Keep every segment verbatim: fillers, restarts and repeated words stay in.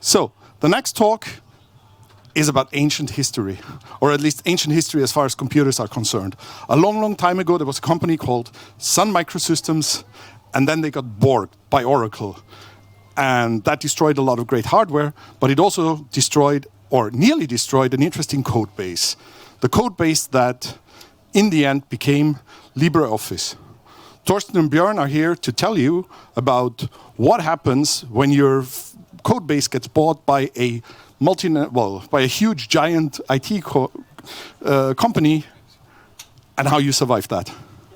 So, the next talk is about ancient history, or at least ancient history as far as computers are concerned. A long, long time ago, there was a company called Sun Microsystems, and then they got bought by Oracle. And that destroyed a lot of great hardware, but it also destroyed, or nearly destroyed, an interesting code base. The code base that, in the end, became LibreOffice. Thorsten and Björn are here to tell you about what happens when your code base gets bought by a multi, well, by a huge giant I T co uh, company, and how you survive that.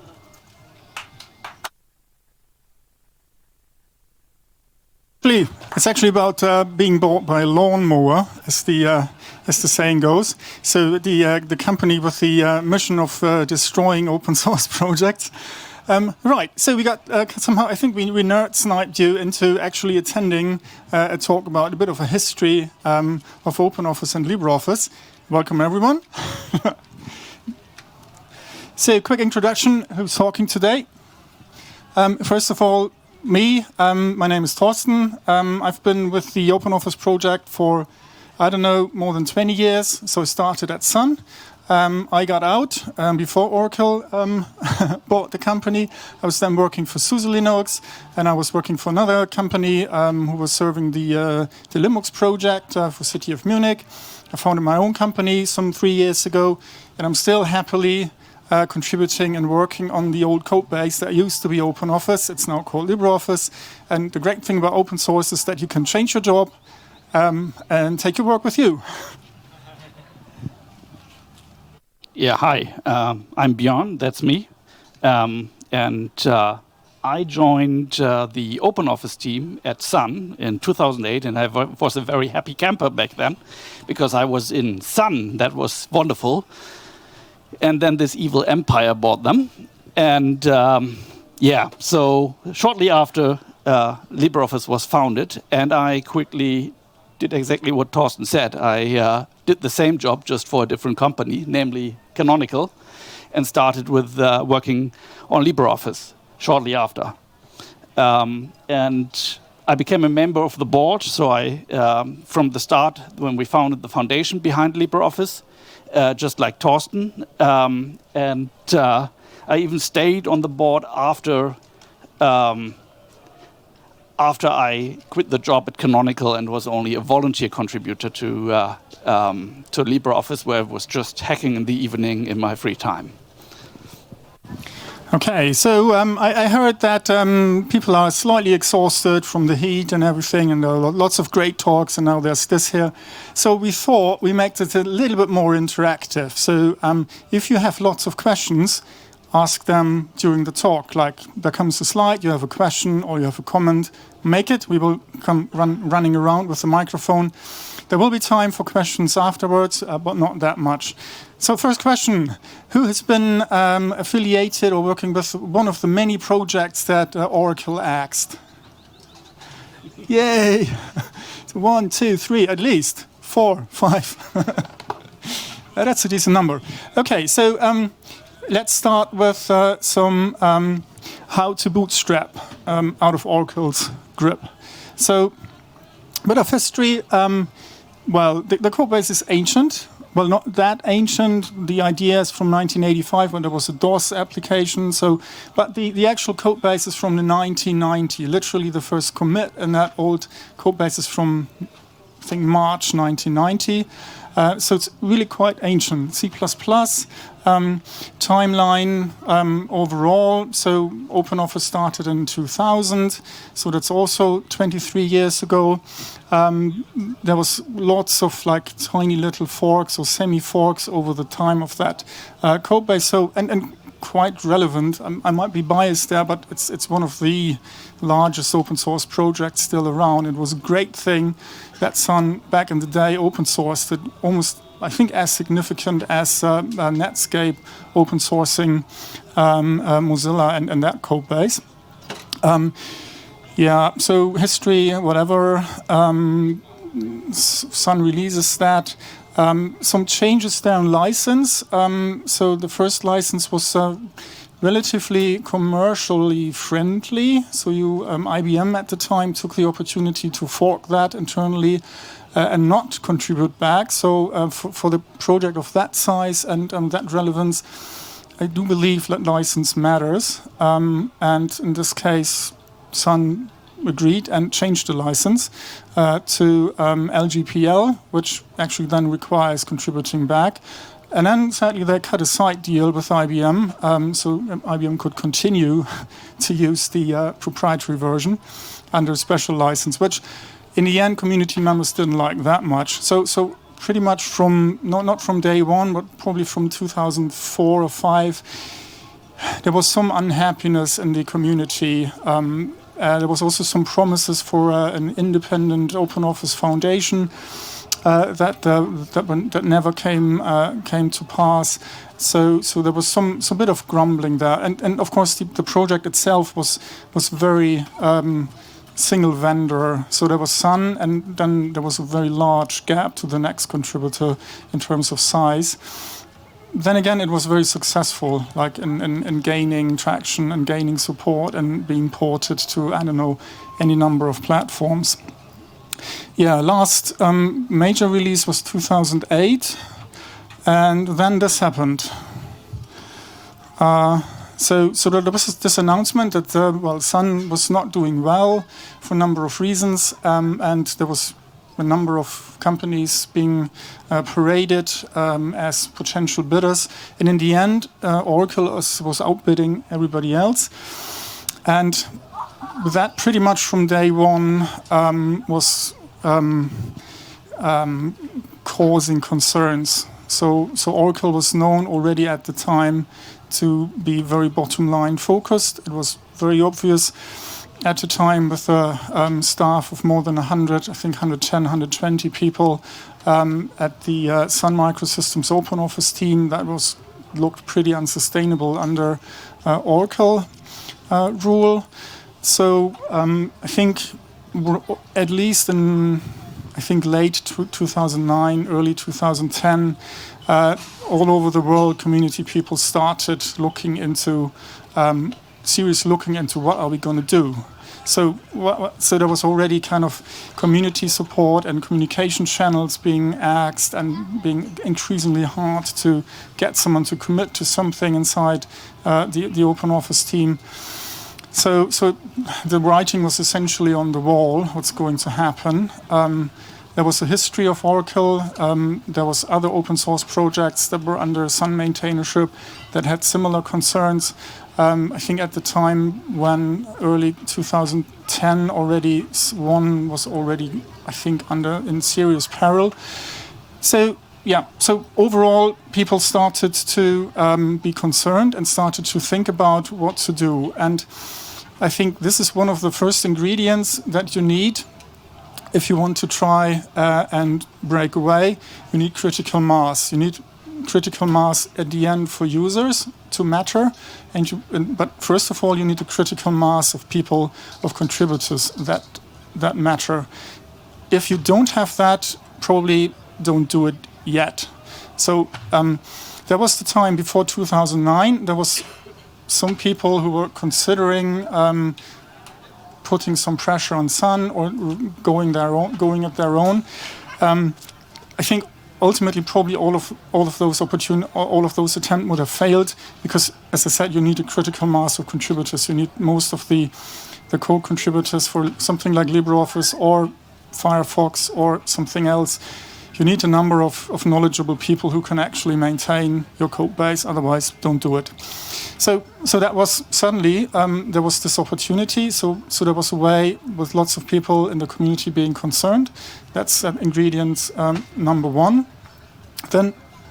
It's actually about uh, being bought by a lawnmower, as the uh, as the saying goes. So the uh, the company with the uh, mission of uh, destroying open source projects. Um, right. So we got uh, somehow. I think we, we nerd sniped you into actually attending uh, a talk about a bit of a history um, of OpenOffice and LibreOffice. Welcome everyone. So quick introduction. Who's talking today? Um, first of all. Me, um, my name is Thorsten. Um, I've been with the OpenOffice project for, I don't know, more than twenty years. So I started at Sun. Um, I got out um, before Oracle um, bought the company. I was then working for SUSE Linux, and I was working for another company um, who was serving the, uh, the Linux project uh, for City of Munich. I founded my own company some three years ago, and I'm still happily Uh, contributing and working on the old code base that used to be OpenOffice. It's now called LibreOffice. And the great thing about open source is that you can change your job um, and take your work with you. Yeah, hi. Um, I'm Björn, that's me. Um, and uh, I joined uh, the OpenOffice team at Sun in two thousand eight, and I was a very happy camper back then, because I was in Sun. That was wonderful. And then this evil empire bought them. And um, yeah, so shortly after uh, LibreOffice was founded, and I quickly did exactly what Thorsten said. I uh, did the same job, just for a different company, namely Canonical, and started with uh, working on LibreOffice shortly after. Um, and I became a member of the board, so I, um, from the start, when we founded the foundation behind LibreOffice, Uh, just like Thorsten, um, and uh, I even stayed on the board after um, after I quit the job at Canonical and was only a volunteer contributor to uh, um, to LibreOffice, where I was just hacking in the evening in my free time. Okay, so um, I, I heard that um, people are slightly exhausted from the heat and everything, and there are lots of great talks, and now there's this here. So we thought we make it a little bit more interactive. So um, if you have lots of questions, ask them during the talk. Like, there comes a slide, you have a question or you have a comment, make it. We will come run, running around with the microphone. There will be time for questions afterwards, uh, but not that much. So first question, who has been um, affiliated or working with one of the many projects that uh, Oracle axed? Yay! One, two, three, at least. Four, five. That's a decent number. Okay, so um, let's start with uh, some um, how to bootstrap um, out of Oracle's grip. So, a bit of history. Um, well, the, the code base is ancient. Well, not that ancient. The idea is from nineteen eighty-five when there was a DOS application. So, but the, the actual code base is from the nineteen ninety. Literally, the first commit in that old code base is from, I think, March nineteen ninety. Uh, so it's really quite ancient. C plus plus, um, timeline um, overall. So OpenOffice started in two thousand. So that's also twenty-three years ago. Um, there was lots of like tiny little forks or semi-forks over the time of that uh, code base. So and, and quite relevant. I, I might be biased there, but it's it's one of the largest open source projects still around. It was a great thing that Sun back in the day open sourced it, almost I think as significant as uh, uh, Netscape open sourcing um, uh, Mozilla and, and that code base. Um, yeah, so history, whatever. Um, Sun releases that. Um, some changes there in license. Um, so the first license was uh, relatively commercially friendly. So you, um, I B M at the time took the opportunity to fork that internally uh, and not contribute back. So uh, for, for the project of that size and um, that relevance, I do believe that license matters. Um, and in this case, Sun agreed and changed the license uh, to um, L G P L, which actually then requires contributing back. And then sadly they cut a side deal with I B M, um, so I B M could continue to use the uh, proprietary version under a special license, which in the end community members didn't like that much. So, so pretty much from, not, not from day one, but probably from two thousand four or five, there was some unhappiness in the community. Um, uh, there was also some promises for uh, an independent open office foundation uh, that, uh, that that never came uh, came to pass. So so there was some some bit of grumbling there, and and of course the, the project itself was was very um, single vendor. So there was Sun, and then there was a very large gap to the next contributor in terms of size. Then again, it was very successful, like in, in, in gaining traction and gaining support and being ported to, I don't know, any number of platforms. Yeah, last um, major release was two thousand eight, and then this happened. Uh, so, so there was this announcement that, uh, well, Sun was not doing well for a number of reasons, um, and there was a number of companies being uh, paraded um, as potential bidders. And in the end, uh, Oracle was, was outbidding everybody else. And with that, pretty much from day one, um, was um, um, causing concerns. So, so Oracle was known already at the time to be very bottom line focused. It was very obvious at the time with a um, staff of more than one hundred, I think one hundred ten, one hundred twenty people um, at the uh, Sun Microsystems Open Office team. That was looked pretty unsustainable under uh, Oracle uh, rule. So um, I think we're at least in, I think late two thousand nine, early two thousand ten, uh, all over the world, community people started looking into um, serious looking into what are we going to do. So, so there was already kind of community support and communication channels being axed and being increasingly hard to get someone to commit to something inside uh, the, the open office team. So, so the writing was essentially on the wall, what's going to happen. Um, there was a history of Oracle. Um, there was other open source projects that were under Sun maintainership that had similar concerns. Um, I think at the time when early two thousand ten already, one was already, I think, under in serious peril. So yeah, so overall people started to um, be concerned and started to think about what to do. And I think this is one of the first ingredients that you need if you want to try uh, and break away. You need critical mass. You need critical mass at the end for users to matter, and you, but first of all you need a critical mass of people, of contributors that that matter. If you don't have that, probably don't do it yet. So um, there was the time before two thousand nine, there was some people who were considering um, putting some pressure on Sun or going their own, going at their own. Um, I think ultimately, probably all of all of those opportun- all of those attempts would have failed because, as I said, you need a critical mass of contributors. You need most of the the core contributors for something like LibreOffice or Firefox or something else. You need a number of, of knowledgeable people who can actually maintain your code base. Otherwise, don't do it. So, so that was suddenly um, there was this opportunity. So, so there was a way with lots of people in the community being concerned. That's uh, ingredient um, number one. Then,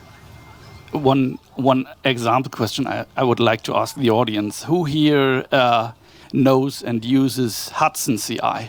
one one example question I, I would like to ask the audience: who here uh, knows and uses Hudson C I?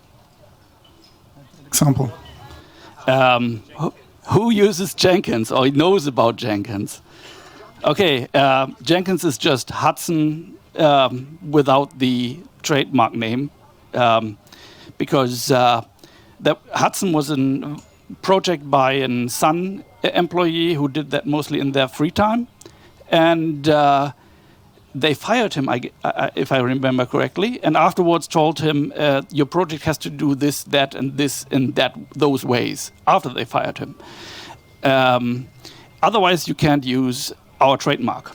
Example. Um, who, who uses Jenkins or knows about Jenkins? Okay, uh, Jenkins is just Hudson um, without the trademark name, um, because uh, that Hudson was a project by a Sun employee who did that mostly in their free time, and uh, they fired him, I, I, if I remember correctly, and afterwards told him, uh, your project has to do this, that, and this, and that, those ways, after they fired him. Um, otherwise, you can't use our trademark.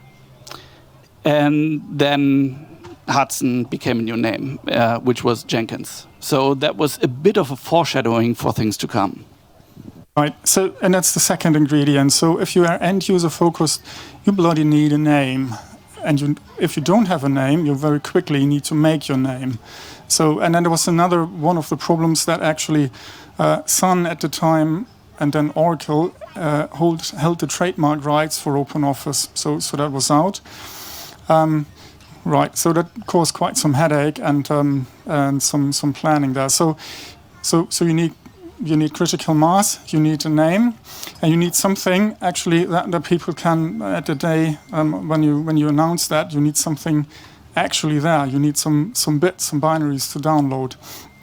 And then Hudson became a new name, uh, which was Jenkins. So that was a bit of a foreshadowing for things to come. Right. So, and that's the second ingredient. So, if you are end user focused, you bloody need a name, and you, if you don't have a name, you very quickly need to make your name. So, and then there was another one of the problems that actually uh, Sun at the time, and then Oracle uh, hold, held the trademark rights for OpenOffice. So, so that was out. Um, right. So that caused quite some headache and um, and some some planning there. So, so so you need. You need critical mass, you need a name, and you need something actually that, that people can, at the day um, when you when you announce that, you need something actually there. You need some some bits, some binaries to download.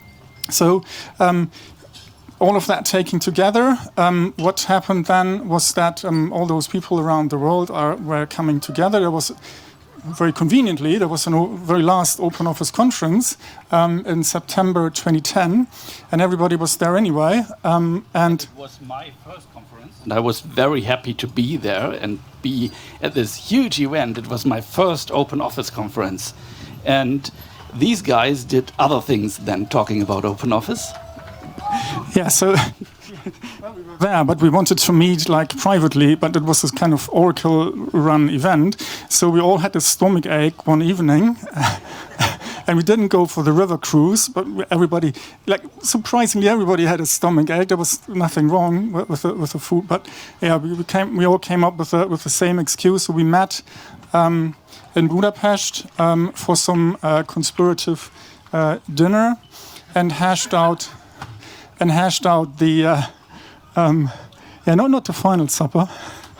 So um, all of that taken together, um, what happened then was that um, all those people around the world are were coming together. There was very conveniently, there was a o- very last OpenOffice conference um, in September twenty ten, and everybody was there anyway. Um, and It was my first conference, and I was very happy to be there and be at this huge event. It was my first OpenOffice conference, and these guys did other things than talking about OpenOffice. yeah, so well, we were there, but we wanted to meet like privately, but it was this kind of Oracle-run event, so we all had a stomach ache one evening. And we didn't go for the river cruise, but everybody, like surprisingly, everybody had a stomach ache. There was nothing wrong with, with, the, with the food, but yeah, we, we came, we all came up with the, with the same excuse. So we met um, in Budapest um, for some uh, conspirative uh, dinner, and hashed out, and hashed out the, uh, um, yeah, not not the final supper.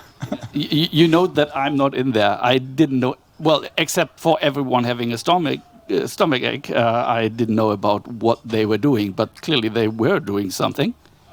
you, you know that I'm not in there. I didn't know, well, except for everyone having a stomach uh, stomach ache, uh, I didn't know about what they were doing, but clearly they were doing something.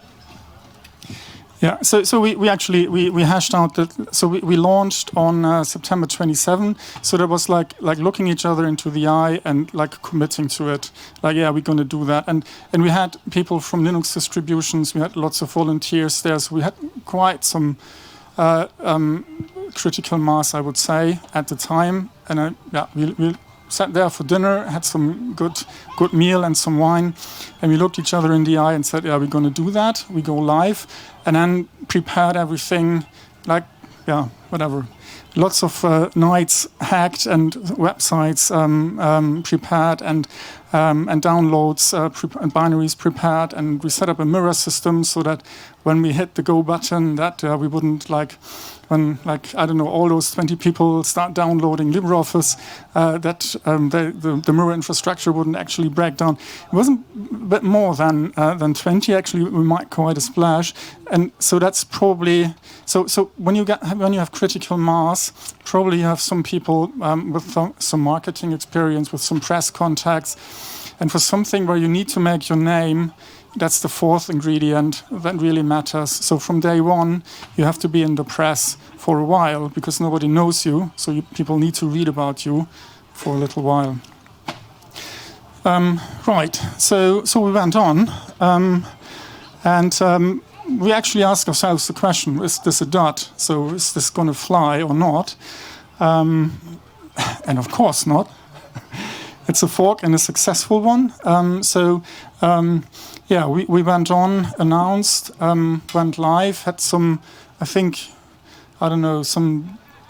Yeah, so so we, we actually we, we hashed out that. So we, we launched on uh, September twenty-seventh. So there was like like looking each other into the eye and like committing to it. Like, yeah, we're going to do that. And and we had people from Linux distributions. We had lots of volunteers there. So we had quite some uh, um, critical mass, I would say, at the time. And I, yeah, we, we sat there for dinner, had some good good meal and some wine, and we looked each other in the eye and said, yeah, we're going to do that. We go live. And then prepared everything, like, yeah, whatever. Lots of uh, nights hacked and websites um, um, prepared and um, and downloads uh, pre- and binaries prepared. And we set up a mirror system so that when we hit the go button, that uh, we wouldn't like, when like, I don't know, all those twenty people start downloading LibreOffice, uh, that um, the, the, the mirror infrastructure wouldn't actually break down. It wasn't a bit more than uh, than twenty. Actually, we might quite a splash. And so that's probably so. So when you get when you have critical mass, probably you have some people um, with some, some marketing experience, with some press contacts, and for something where you need to make your name. That's the fourth ingredient that really matters. So from day one, you have to be in the press for a while because nobody knows you. So you, people need to read about you for a little while. Um, right. So so we went on, um, and um, we actually asked ourselves the question: is this a dud? So is this going to fly or not? Um, and of course not. It's a fork and a successful one. Um, so. Um, Yeah, we, we went on, announced, um, went live, had some, I think, I don't know, some,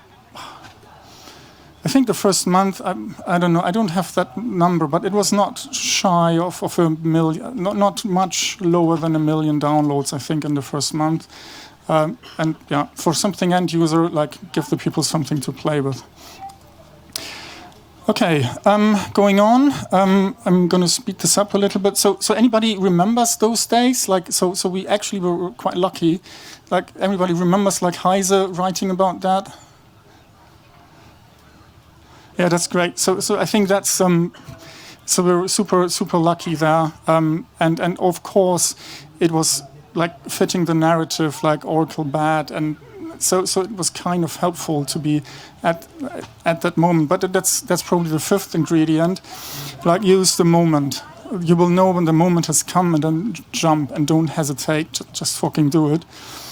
I think the first month, I, I don't know, I don't have that number, but it was not shy of, of a million, not, not much lower than a million downloads, I think, in the first month. Um, and yeah, for something end user, like give the people something to play with. Okay, um, going on. Um, I'm going to speed this up a little bit. So, so anybody remembers those days? Like, so, so we actually were quite lucky. Like, everybody remembers, like Heise writing about that. Yeah, that's great. So, so I think that's um, so we're super, super lucky there. Um, and and of course, it was like fitting the narrative, like Oracle bad and So so it was kind of helpful to be at at that moment. But that's that's probably the fifth ingredient. Like, use the moment. You will know when the moment has come, and then j- jump and don't hesitate. J- just fucking do it.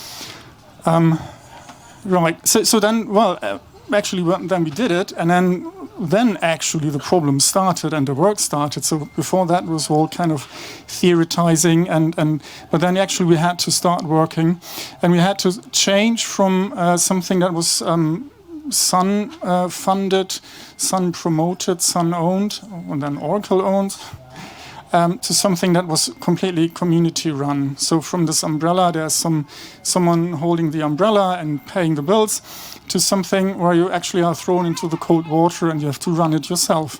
Um, right. So so then, well, uh, actually, well, then we did it, and then then actually the problem started and the work started. So before that was all kind of theoretizing, and and but then actually we had to start working, and we had to change from uh, something that was um, Sun uh, funded, Sun promoted, Sun owned, and then Oracle owned. Um, to something that was completely community run. So from this umbrella, there's some someone holding the umbrella and paying the bills, to something where you actually are thrown into the cold water and you have to run it yourself.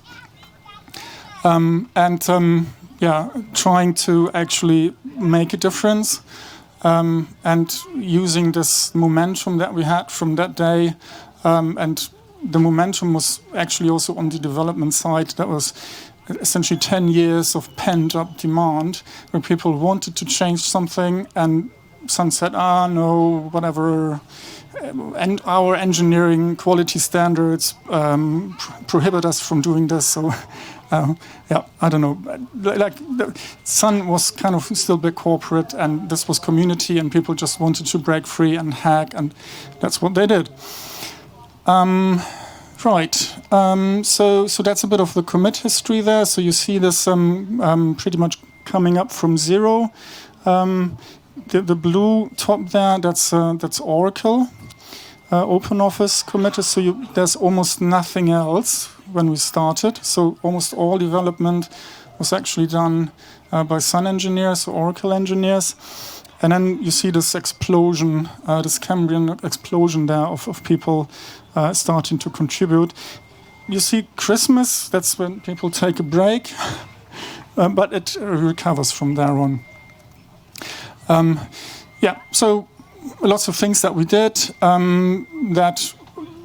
Um, and um, yeah, trying to actually make a difference, um, and using this momentum that we had from that day, um, and the momentum was actually also on the development side. That was essentially ten years of pent-up demand, where people wanted to change something, and some said, ah, no, whatever, and our engineering quality standards um, pr- prohibit us from doing this. So, uh, yeah, I don't know. Like, the Sun was kind of still big corporate, and this was community, and people just wanted to break free and hack, and that's what they did. Um, Right. Um, so, so that's a bit of the commit history there. So you see this um, um, pretty much coming up from zero. Um, the, the blue top there, that's uh, that's Oracle, uh, OpenOffice committed. So you, there's almost nothing else when we started. So almost all development was actually done uh, by Sun engineers, or Oracle engineers. And then you see this explosion, uh, this Cambrian explosion there of, of people uh, starting to contribute. You see Christmas, that's when people take a break, uh, but it uh, recovers from there on. Um, yeah, so lots of things that we did um, that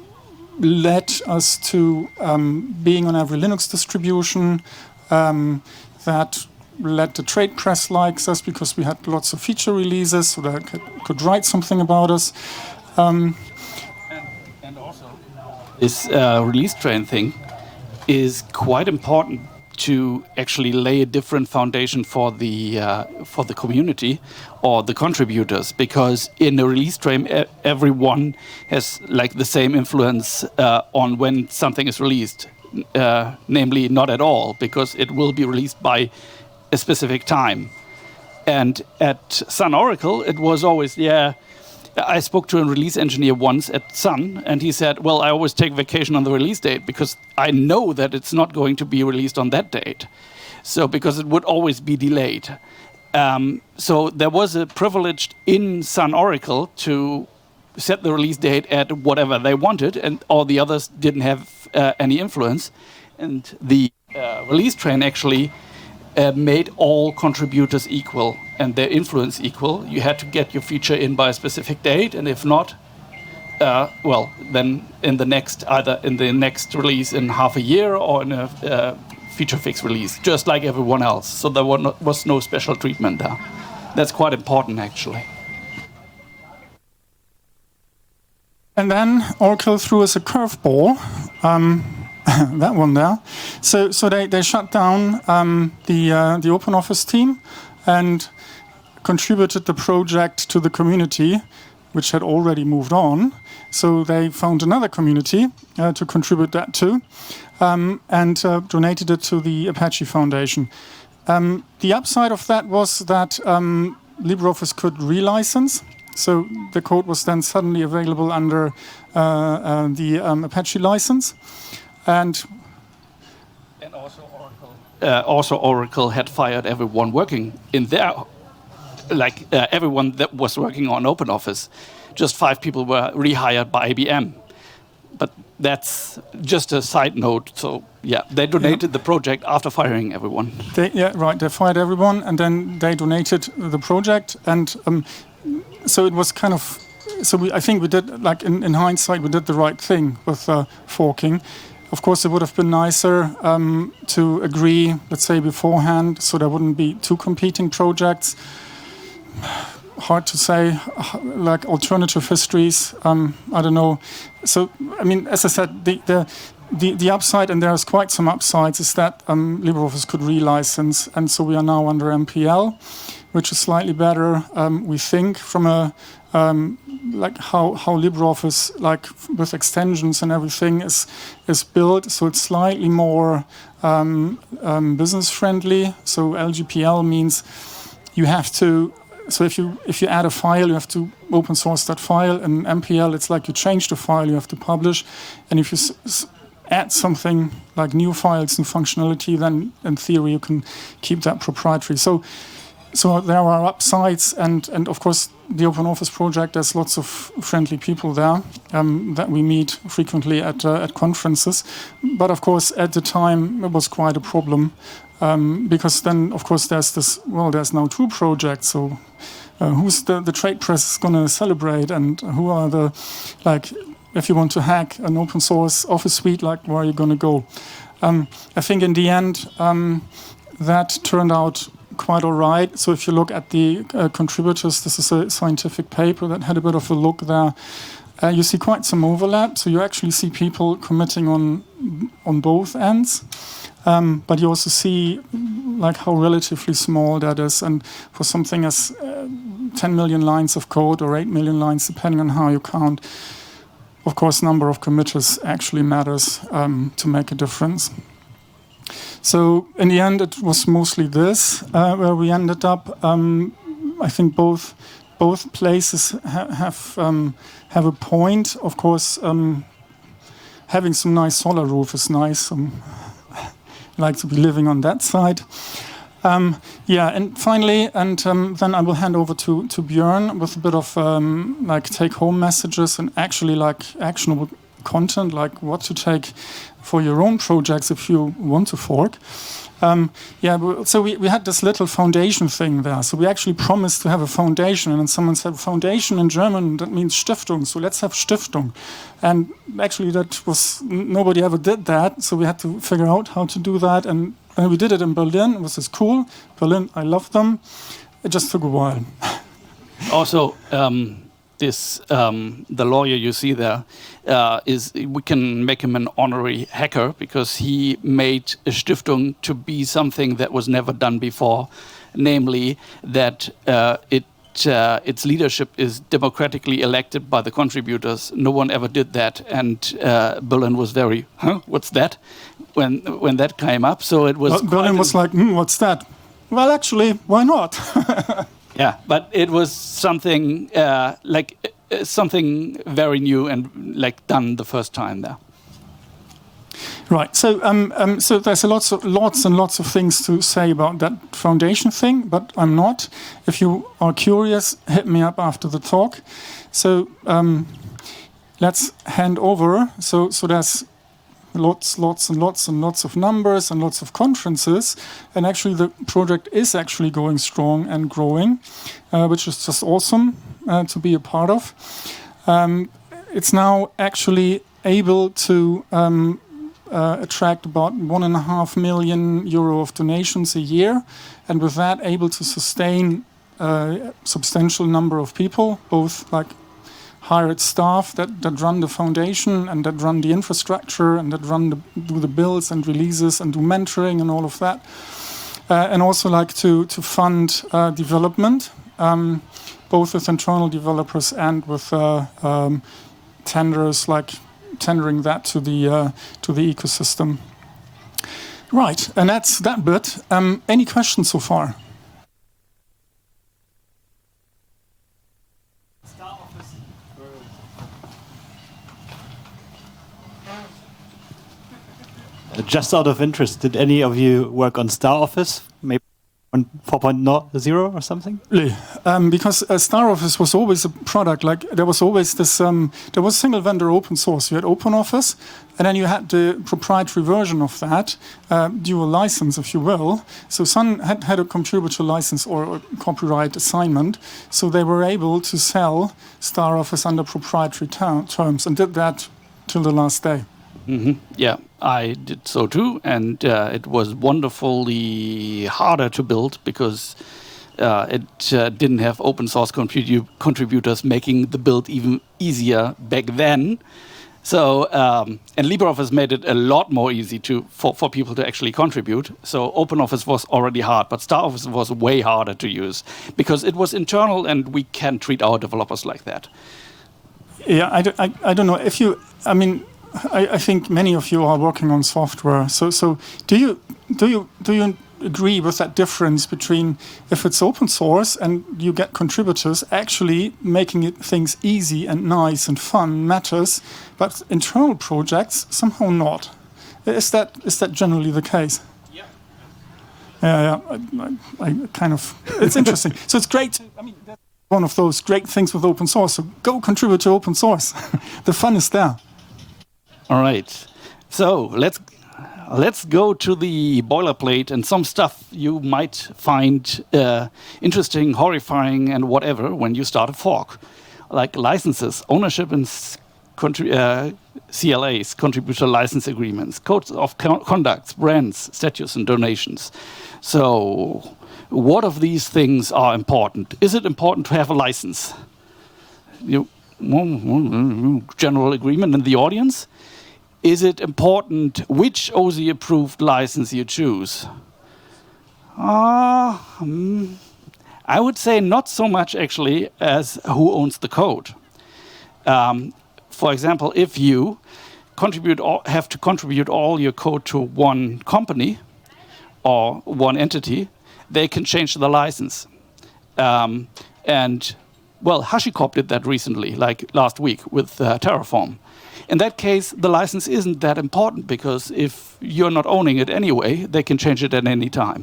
led us to um, being on every Linux distribution, um, that let the trade press likes us because we had lots of feature releases, so they could, could write something about us. Um, and, and also, this uh, release train thing is quite important to actually lay a different foundation for the uh, for the community or the contributors, because in the release train, e- everyone has like the same influence uh, on when something is released. Uh, namely, not at all, because it will be released by a specific time. And at Sun Oracle, it was always, yeah, I spoke to a release engineer once at Sun, and he said, well, I always take vacation on the release date because I know that it's not going to be released on that date. So, because it would always be delayed. Um, so there was a privilege in Sun Oracle to set the release date at whatever they wanted, and all the others didn't have uh, any influence. And the uh, release train actually Uh, made all contributors equal and their influence equal. You had to get your feature in by a specific date, and if not, uh, well, then in the next, either in the next release in half a year or in a uh, feature fix release, just like everyone else. So there was no, was no special treatment there. That's quite important, actually. and then Oracle threw us a curveball. Um, that one there. So, so they, they shut down um, the uh, the OpenOffice team and contributed the project to the community, which had already moved on. So they found another community uh, to contribute that to, um, and uh, donated it to the Apache Foundation. Um, the upside of that was that um, LibreOffice could relicense. So the code was then suddenly available under uh, uh, the um, Apache license. And, and also Oracle. Uh, also Oracle had fired everyone working in their, like uh, everyone that was working on OpenOffice. Just five people were rehired by I B M. But that's just a side note. So yeah, they donated yeah. the project after firing everyone. They, yeah, right. They fired everyone, and then they donated the project, and um, so it was kind of. So we, I think we did, like in, in hindsight, we did the right thing with uh, forking. Of course, it would have been nicer um, to agree, let's say, beforehand, so there wouldn't be two competing projects. hard to say, h- like alternative histories. Um, I don't know. So, I mean, as I said, the, the The, the upside, and there's quite some upsides, is that um, LibreOffice could relicense, and so we are now under M P L, which is slightly better, um, we think, from a um, like how how LibreOffice, like with extensions and everything, is is built. So it's slightly more um, um, business friendly. So L G P L means you have to. So if you if you add a file, you have to open source that file. In M P L, it's like you change the file, you have to publish, and if you s- s- add something like new files, new functionality, then in theory you can keep that proprietary. So, so there are upsides, and and of course the OpenOffice project. There's lots of friendly people there um, that we meet frequently at uh, at conferences. But of course, at the time it was quite a problem um, because then of course there's this. Well, there's now two projects, so. Uh, who's the, the trade press is going to celebrate, and who are the, like, if you want to hack an open source Office suite, like, where are you going to go? Um, I think in the end, um, that turned out quite all right. So if you look at the uh, contributors, this is a scientific paper that had a bit of a look there. Uh, you see quite some overlap. So you actually see people committing on on both ends. Um, but you also see like how relatively small that is, and for something as uh, ten million lines of code or eight million lines, depending on how you count, of course, number of committers actually matters um, to make a difference. So in the end, it was mostly this uh, where we ended up. Um, I think both both places ha- have um, have a point. Of course, um, having some nice solar roof is nice. Um, like to be living on that side. Um, yeah, and finally, and um, then I will hand over to, to Björn with a bit of um, like take-home messages and actually like actionable content, like what to take for your own projects if you want to fork. Um, yeah, so we, we had this little foundation thing there. So we actually promised to have a foundation, and then someone said foundation in German, that means Stiftung. So let's have Stiftung. And actually that was, nobody ever did that. So we had to figure out how to do that. And when we did it in Berlin, it was just cool. Berlin, I love them. It just took a while. Also, um, this um, the lawyer you see there uh, is we can make him an honorary hacker because he made a Stiftung to be something that was never done before, namely that uh, it uh, its leadership is democratically elected by the contributors. No one ever did that, and uh, Berlin was very, huh, what's that? When when that came up, so it was. Well, Berlin was like, hmm, what's that? Well, actually, why not? Yeah, but it was something uh, like uh, something very new and like done the first time there. Right. So, um, um, so there's a lots of lots and lots of things to say about that foundation thing, but I'm not. If you are curious, hit me up after the talk. So um, let's hand over. So, so there's lots, lots and lots and lots of numbers and lots of conferences, and actually the project is actually going strong and growing, uh, which is just awesome uh, to be a part of. Um, it's now actually able to um, uh, attract about one and a half million euro of donations a year, and with that able to sustain a substantial number of people, both like hired staff that, that run the foundation and that run the infrastructure and that run the, do the builds and releases and do mentoring and all of that, uh, and also like to to fund uh, development, um, both with internal developers and with uh, um, tenders, like tendering that to the uh, to the ecosystem. Right, and that's that bit. Um, any questions so far? Just out of interest, did any of you work on StarOffice? Maybe four point oh or something? Really, um, because uh, StarOffice was always a product, like there was always this, um, there was single vendor open source. You had OpenOffice, and then you had the proprietary version of that, uh, dual license, if you will. So Sun had, had a contributor license or a copyright assignment, so they were able to sell StarOffice under proprietary ter- terms, and did that till the last day. Mm-hmm. Yeah, I did so too, and uh, it was wonderfully harder to build because uh, it uh, didn't have open source contribu contributors making the build even easier back then. So, um, and LibreOffice made it a lot more easy to for, for people to actually contribute. So OpenOffice was already hard, but StarOffice was way harder to use because it was internal and we can't treat our developers like that. Yeah, I, do, I, I don't know if you, I mean, I, I think many of you are working on software. So, so do you, do you, do you agree with that difference between if it's open source and you get contributors actually making it things easy and nice and fun matters, but internal projects somehow not? Is that is that generally the case? Yeah. Yeah, yeah. I, I, I kind of. It's interesting. So it's great. To, I mean, that's one of those great things with open source. So go contribute to open source. The fun is there. All right. So let's. Let's go to the boilerplate and some stuff you might find uh, interesting, horrifying, and whatever when you start a fork, like licenses, ownership and uh, C L As, contributor license agreements, codes of co conduct, brands, statutes, and donations. So, what of these things are important? Is it important to have a license? You, general agreement in the audience? Is it important which O S I approved license you choose? Uh, um, I would say not so much actually as who owns the code. Um, for example, if you contribute all, have to contribute all your code to one company or one entity, they can change the license. Um, and well, HashiCorp did that recently, like last week with uh, Terraform. In that case, the license isn't that important because if you're not owning it anyway, they can change it at any time.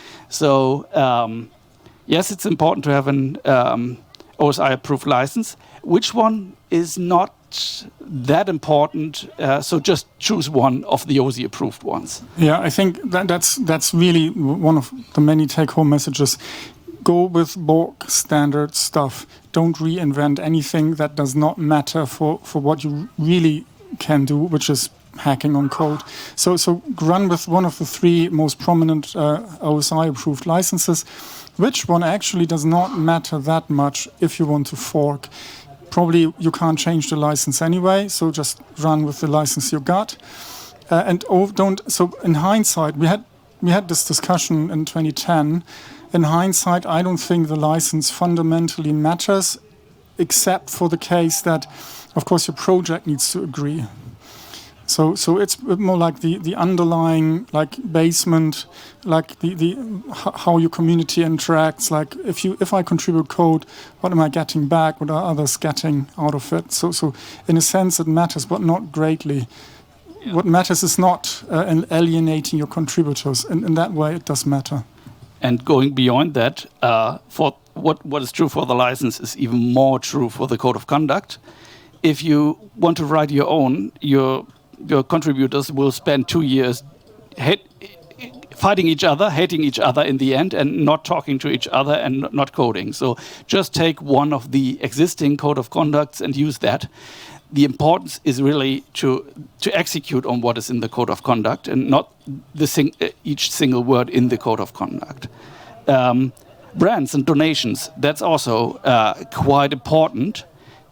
So um, yes, it's important to have an um, O S I-approved license. Which one is not that important? Uh, so just choose one of the O S I-approved ones. Yeah, I think that that's that's really one of the many take-home messages. Go with Borg standard stuff. Don't reinvent anything that does not matter for, for what you really can do, which is hacking on code. So so run with one of the three most prominent uh, O S I-approved licenses. Which one actually does not matter that much if you want to fork? Probably you can't change the license anyway, so just run with the license you got. Uh, and oh, don't. So in hindsight, we had we had this discussion in twenty ten. In hindsight, I don't think the license fundamentally matters, except for the case that, of course, your project needs to agree. So, so it's more like the, the underlying like basement, like the, the how your community interacts. Like if you if I contribute code, what am I getting back? What are others getting out of it? So, so in a sense, it matters, but not greatly. Yeah. What matters is not uh, alienating your contributors. In, in that way, it does matter. And going beyond that, uh, for what, what is true for the license is even more true for the code of conduct. If you want to write your own, your your contributors will spend two years hate, fighting each other, hating each other in the end, and not talking to each other and not coding. So just take one of the existing code of conducts and use that. The importance is really to to execute on what is in the code of conduct and not the sing, each single word in the code of conduct. Um, brands and donations, that's also uh, quite important.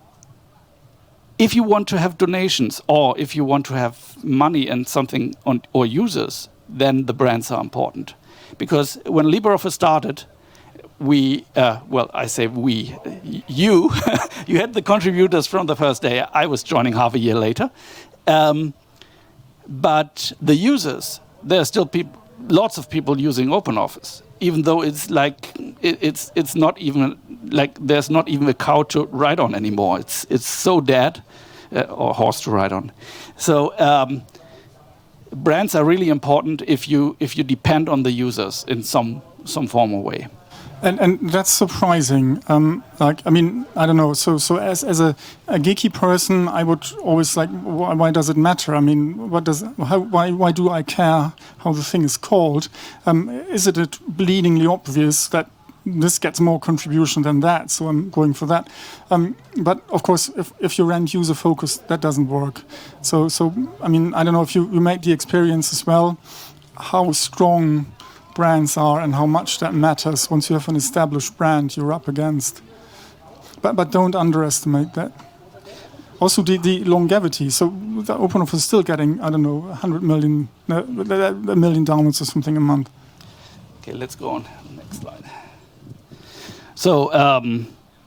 If you want to have donations or if you want to have money and something on or users, then the brands are important. Because when LibreOffice started, we, uh, well, I say we, you, you had the contributors from the first day. I was joining half a year later. Um, but the users, there are still people, lots of people using OpenOffice, even though it's like, it, it's it's not even, like there's not even a cow to ride on anymore. It's, it's so dead, uh, or horse to ride on. So um, brands are really important if you, if you depend on the users in some, some form or way. And, and that's surprising. Um, like, I mean, I don't know. So, so as as a, a geeky person, I would always like, why, why does it matter? I mean, what does, how, why, why do I care how the thing is called? Um, is it bleedingly obvious that this gets more contribution than that? So I'm going for that. Um, but of course, if if you're end user focused, that doesn't work. So, so I mean, I don't know if you, you made the experience as well, how strong brands are and how much that matters once you have an established brand you're up against. But but don't underestimate that. Also the, the longevity. So the OpenOffice is still getting, I don't know, one hundred million, uh, a million downloads or something a month. Okay, let's go on. Next slide. So um,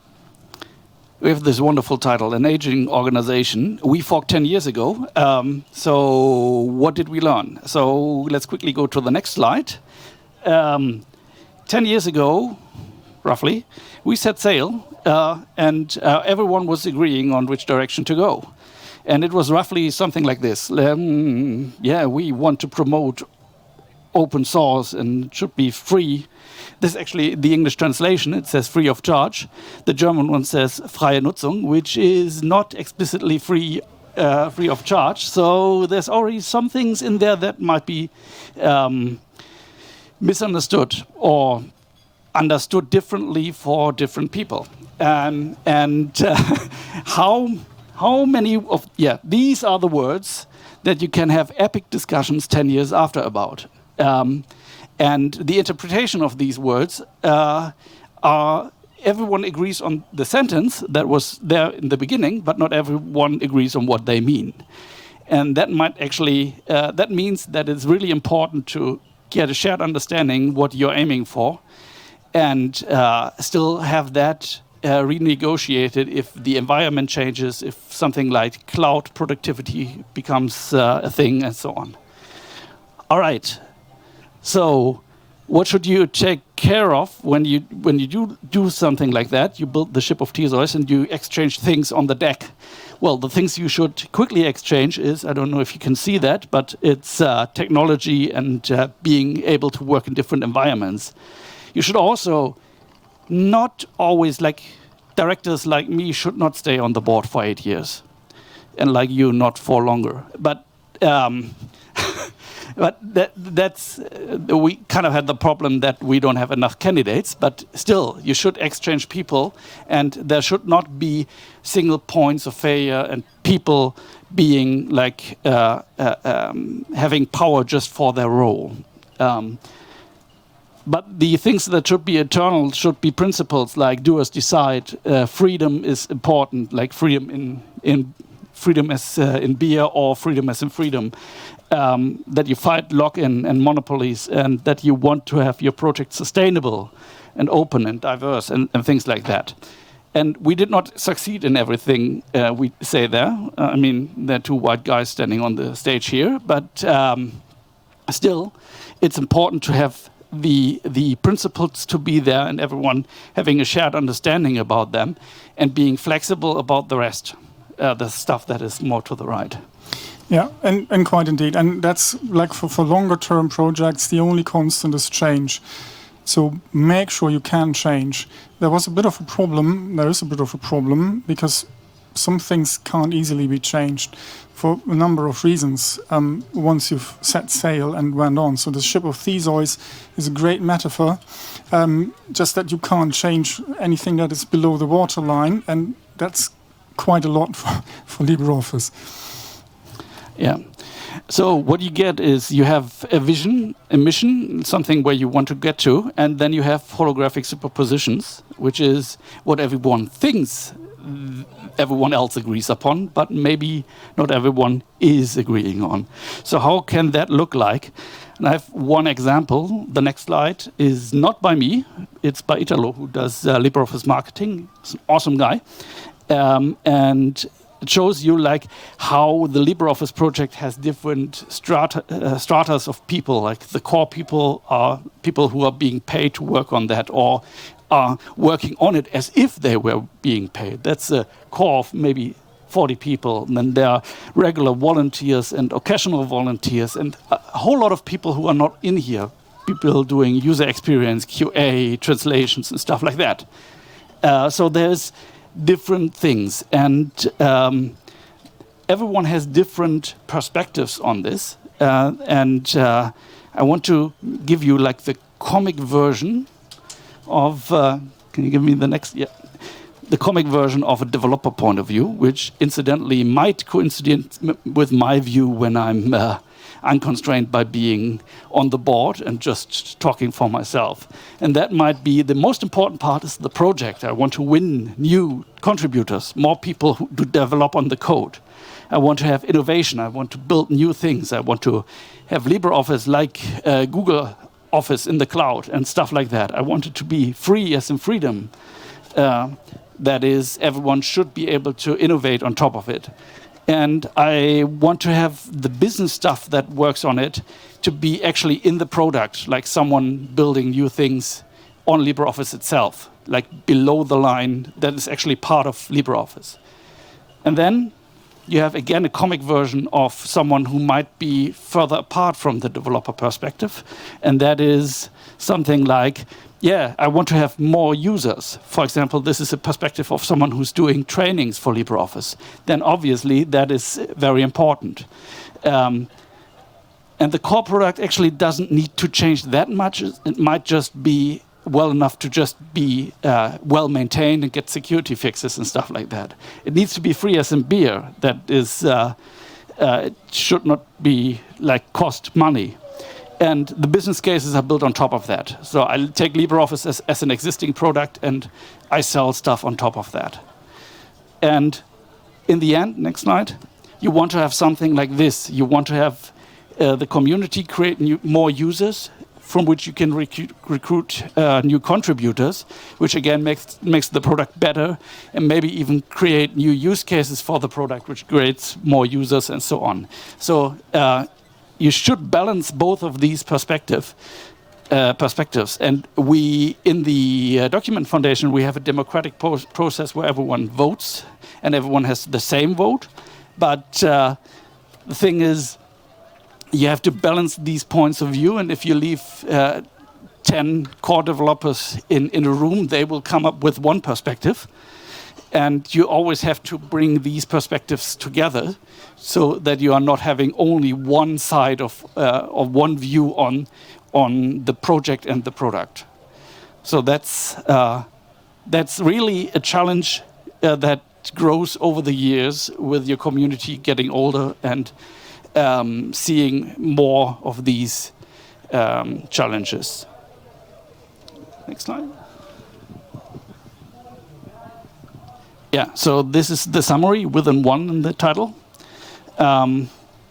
we have this wonderful title, An Aging Organization. We forked ten years ago. Um, so what did we learn? So let's quickly go to the next slide. Um, ten years ago, roughly, we set sail uh, and uh, everyone was agreeing on which direction to go. And it was roughly something like this. Um, yeah, we want to promote open source and it should be free. This is actually the English translation. It says free of charge. The German one says freie Nutzung, which is not explicitly free uh, free of charge. So there's already some things in there that might be um, misunderstood or understood differently for different people. Um, and uh, how how many of yeah these are the words that you can have epic discussions ten years after about. Um, and the interpretation of these words uh, are, everyone agrees on the sentence that was there in the beginning, but not everyone agrees on what they mean. And that might actually, uh, that means that it's really important to get a shared understanding what you're aiming for and uh, still have that uh, renegotiated if the environment changes, if something like cloud productivity becomes uh, a thing and so on. All right. So, what should you take care of when you when you do do something like that? You build the ship of Theseus and you exchange things on the deck. Well, the things you should quickly exchange is, I don't know if you can see that, but it's uh, technology and uh, being able to work in different environments. You should also not always, like directors like me, should not stay on the board for eight years, and like you, not for longer. But um, But that, that's, uh, we kind of had the problem that we don't have enough candidates, but still, you should exchange people, and there should not be single points of failure and people being like, uh, uh, um, having power just for their role. Um, but the things that should be eternal should be principles like doers decide, uh, freedom is important, like freedom in, in freedom as uh, in beer or freedom as in freedom. Um, that you fight lock-in and monopolies, and that you want to have your project sustainable and open and diverse and, and things like that. And we did not succeed in everything uh, we say there. Uh, I mean, there are two white guys standing on the stage here, but um, still, it's important to have the the principles to be there and everyone having a shared understanding about them and being flexible about the rest, uh, the stuff that is more to the right. Yeah, and, and quite indeed. And that's like for, for longer term projects, the only constant is change. So make sure you can change. There was a bit of a problem, there is a bit of a problem, because some things can't easily be changed for a number of reasons um, once you've set sail and went on. So the ship of Theseus is a great metaphor, um, just that you can't change anything that is below the waterline, and that's quite a lot for, for LibreOffice. Yeah. So what you get is you have a vision, a mission, something where you want to get to, and then you have holographic superpositions, which is what everyone thinks everyone else agrees upon, but maybe not everyone is agreeing on. So how can that look like? And I have one example. The next slide is not by me. It's by Italo, who does uh, LibreOffice marketing. He's an awesome guy. Um, and it shows you like how the LibreOffice project has different strata, uh, stratas of people. Like the core people are people who are being paid to work on that, or are working on it as if they were being paid. That's a core of maybe forty people. And then there are regular volunteers and occasional volunteers and a whole lot of people who are not in here. People doing user experience, Q A, translations and stuff like that. Uh, so there's different things, and um, everyone has different perspectives on this. Uh, and uh, I want to give you like the comic version of, uh, can you give me the next, yeah, the comic version of a developer point of view, which incidentally might coincide with my view when I'm uh, unconstrained by being on the board and just talking for myself. And that might be the most important part is the project. I want to win new contributors, more people who do develop on the code. I want to have innovation. I want to build new things. I want to have LibreOffice like uh, Google Office in the cloud and stuff like that. I want it to be free as in freedom. Uh, that is, everyone should be able to innovate on top of it. And I want to have the business stuff that works on it to be actually in the product, like someone building new things on LibreOffice itself, like below the line that is actually part of LibreOffice. And then you have, again, a comic version of someone who might be further apart from the developer perspective. And that is something like, yeah, I want to have more users. For example, this is a perspective of someone who's doing trainings for LibreOffice. Then obviously that is very important. Um, and the core product actually doesn't need to change that much. It might just be well enough to just be uh, well maintained and get security fixes and stuff like that. It needs to be free as in beer. That is, uh, uh, it should not be like cost money. And the business cases are built on top of that. So I take LibreOffice as, as an existing product and I sell stuff on top of that. And in the end, next slide, you want to have something like this. You want to have uh, the community create new, more users from which you can recruit, recruit uh, new contributors, which again makes, makes the product better and maybe even create new use cases for the product, which creates more users and so on. So uh, you should balance both of these perspective, uh, perspectives. And we, in the uh, Document Foundation, we have a democratic process where everyone votes and everyone has the same vote. But uh, the thing is, you have to balance these points of view. And if you leave uh, ten core developers in, in a room, they will come up with one perspective. And you always have to bring these perspectives together so that you are not having only one side of, uh, of one view on, on the project and the product. So that's, uh, that's really a challenge uh, that grows over the years with your community getting older and um, seeing more of these um, challenges. Next slide. Yeah, so this is the summary within one in the title. Um,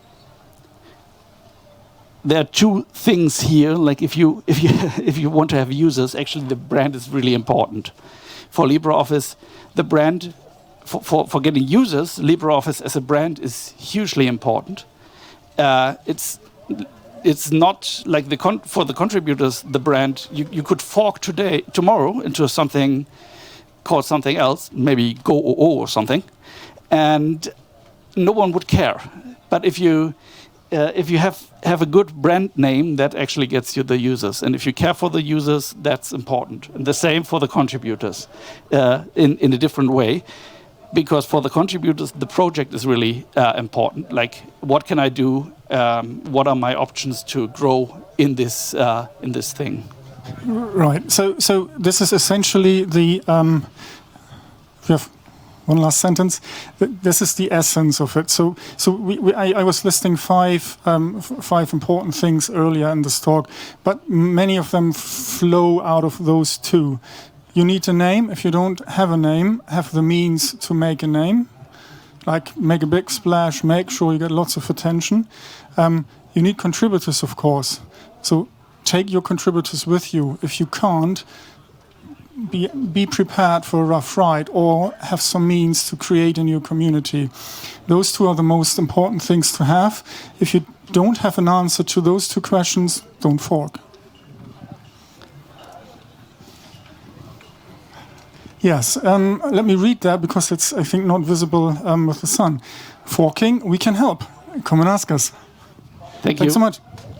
there are two things here. Like if you if you if you want to have users, actually the brand is really important. For LibreOffice, the brand for for, for getting users, LibreOffice as a brand is hugely important. Uh, it's it's not like the con for the contributors. The brand you you could fork today tomorrow into something called something else, maybe Go O O or something, and no one would care. But if you uh, if you have have a good brand name, that actually gets you the users, and if you care for the users, that's important. And the same for the contributors, uh, in in a different way, because for the contributors, the project is really uh, important. Like, what can I do? Um, what are my options to grow in this uh, in this thing? Right. So, so this is essentially the. Um, we have one last sentence. This is the essence of it. So, so we, we, I, I was listing five um, f five important things earlier in this talk, but many of them flow out of those two. You need a name. If you don't have a name, have the means to make a name. Like, make a big splash. Make sure you get lots of attention. Um, you need contributors, of course. So. Take your contributors with you. If you can't, be, be prepared for a rough ride or have some means to create a new community. Those two are the most important things to have. If you don't have an answer to those two questions, don't fork. Yes, um, let me read that because it's, I think, not visible um, with the sun. Forking, we can help. Come and ask us. Thank Thanks you. so much.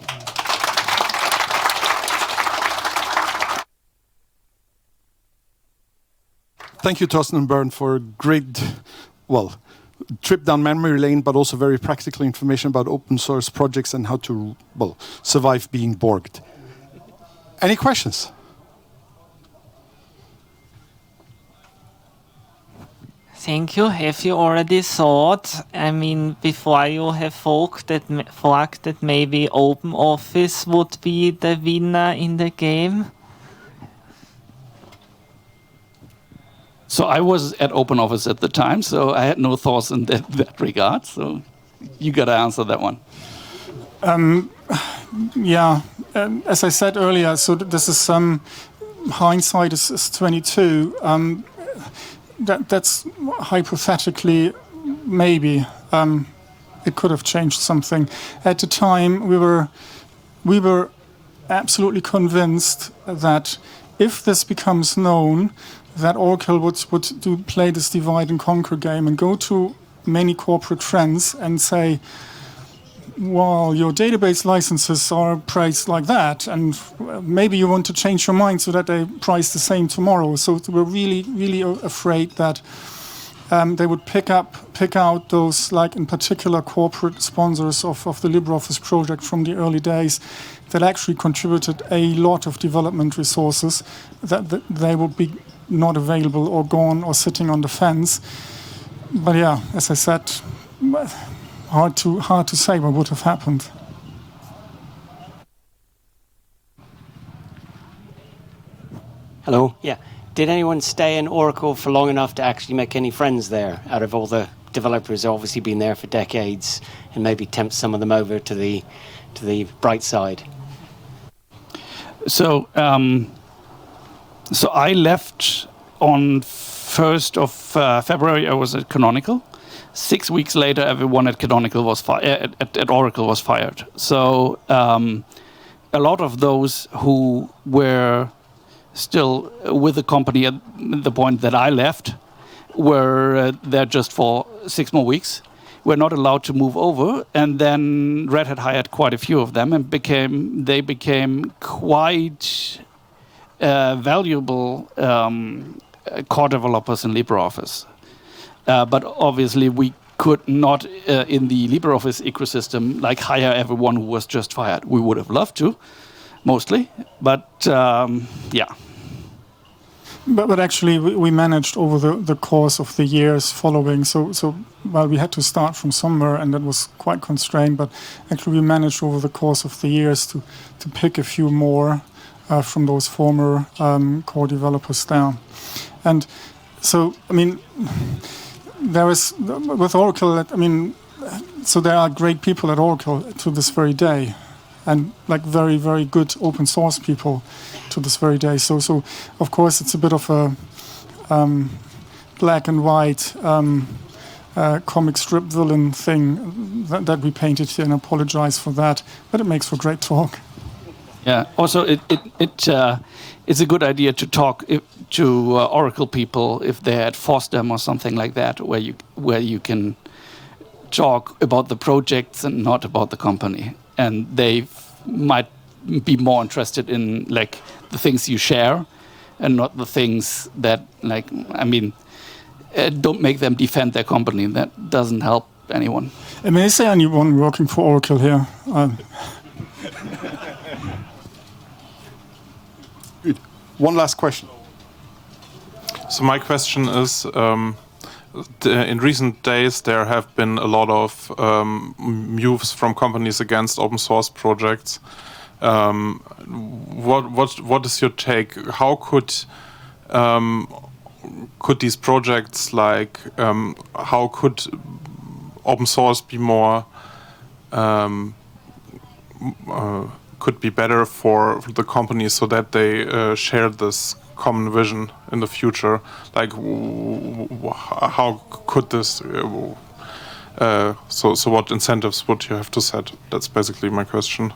Thank you, Thorsten and Bernd, for a great, well, trip down memory lane, but also very practical information about open source projects and how to, well, survive being borged. Any questions? Thank you. Have you already thought, I mean, before you have thought that, m- thought that maybe OpenOffice would be the winner in the game? So I was at OpenOffice at the time, so I had no thoughts in that, that regard. So you got to answer that one. Yeah, um, as I said earlier, so th- this is some um, hindsight is, is twenty-two. Um, that that's hypothetically maybe um, it could have changed something. At the time, we were we were absolutely convinced that if this becomes known, that Oracle would would do play this divide and conquer game and go to many corporate friends and say, well, your database licenses are priced like that, and maybe you want to change your mind so that they price the same tomorrow. So we're really, really afraid that um, they would pick up, pick out those, like in particular, corporate sponsors of, of the LibreOffice project from the early days that actually contributed a lot of development resources that, that they would be not available or gone or sitting on the fence. But yeah, as I said, Hard to hard to say what would have happened. Hello. Yeah. Did anyone stay in Oracle for long enough to actually make any friends there? Out of all the developers, who've obviously been there for decades, and maybe tempt some of them over to the to the bright side. So, um, so I left on first of uh, February. I was at Canonical. Six weeks later, everyone at Canonical was fi- at, at, at Oracle was fired. So um, a lot of those who were still with the company at the point that I left were uh, there just for six more weeks. Were not allowed to move over, and then Red Hat hired quite a few of them, and became they became quite uh, valuable um, core developers in LibreOffice. Uh, but obviously, we could not, uh, in the LibreOffice ecosystem, like hire everyone who was just fired. We would have loved to, mostly, but um, yeah. But, but actually, we, we managed over the, the course of the years following. So, so well, we had to start from somewhere, and that was quite constrained. But actually, we managed over the course of the years to, to pick a few more uh, from those former um, core developers down. And so, I mean, there is, with Oracle, I mean, so there are great people at Oracle to this very day, and like very, very good open source people to this very day. So, so of course, it's a bit of a um, black and white um, uh, comic strip villain thing that, that we painted here, and I apologize for that, but it makes for great talk. Yeah. Also, it it it uh, it's a good idea to talk if, to uh, Oracle people if they're at FOSDEM or something like that, where you where you can talk about the projects and not about the company, and they might be more interested in like the things you share, and not the things that like I mean, uh, don't make them defend their company. That doesn't help anyone. I mean, is there anyone working for Oracle here? Um, Good. One last question. So my question is, um, th- in recent days there have been a lot of um, moves from companies against open source projects. Um, what what what is your take? How could um, could these projects like um, how could open source be more um, uh, could be better for, for the companies so that they uh, share this common vision in the future? Like, w- w- how could this? Uh, uh, so, so what incentives would you have to set? That's basically my question.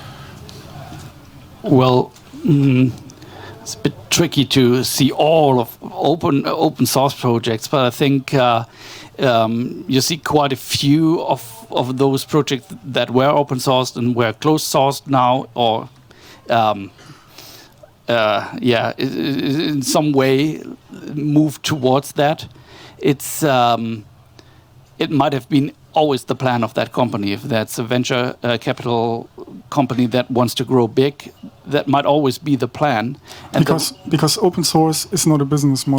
Well, mm, it's a bit tricky to see all of open uh, open source projects, but I think uh, um, you see quite a few of of those projects that were open sourced and were closed sourced now, or um, uh, yeah, i- i- in some way move towards that. It's um, it might have been always the plan of that company. If that's a venture uh, capital company that wants to grow big, that might always be the plan. And because because open source is not a business model.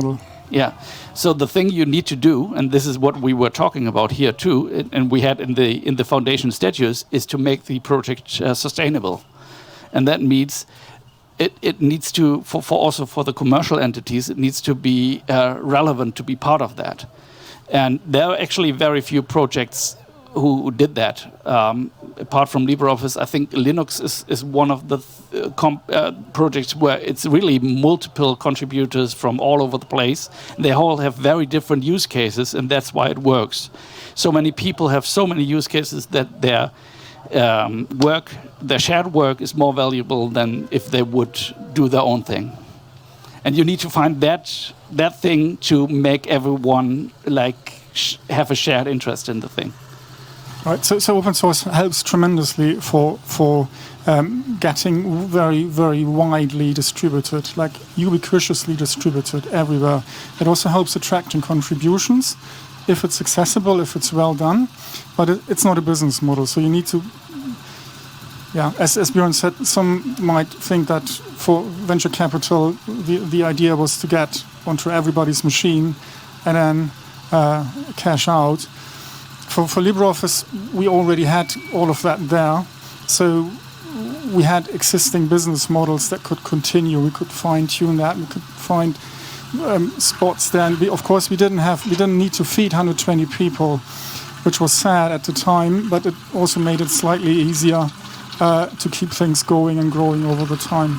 Yeah. So the thing you need to do, and this is what we were talking about here too, and- and we had in the in the foundation statutes, is to make the project uh, sustainable, and that means it, it needs to for, for also for the commercial entities, it needs to be uh, relevant to be part of that, and there are actually very few projects who did that. Um, apart from LibreOffice, I think Linux is, is one of the th- uh, comp, uh, projects where it's really multiple contributors from all over the place. They all have very different use cases, and that's why it works. So many people have so many use cases that their um, work, their shared work, is more valuable than if they would do their own thing. And you need to find that that thing to make everyone like sh- have a shared interest in the thing. Right, so, so open source helps tremendously for for um, getting very very widely distributed, like ubiquitously distributed everywhere. It also helps attracting contributions if it's accessible, if it's well done, but it, it's not a business model. So you need to, yeah, as, as Björn said, some might think that for venture capital, the the idea was to get onto everybody's machine and then uh, cash out. For, for LibreOffice, we already had all of that there, so we had existing business models that could continue. We could fine tune that. We could find um, spots there. And we, of course, we didn't have, we didn't need to feed one hundred twenty people, which was sad at the time, but it also made it slightly easier uh, to keep things going and growing over the time.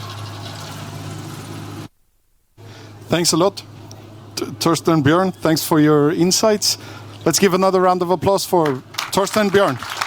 Thanks a lot, T- Torsten and Björn. Thanks for your insights. Let's give another round of applause for Torsten and Björn.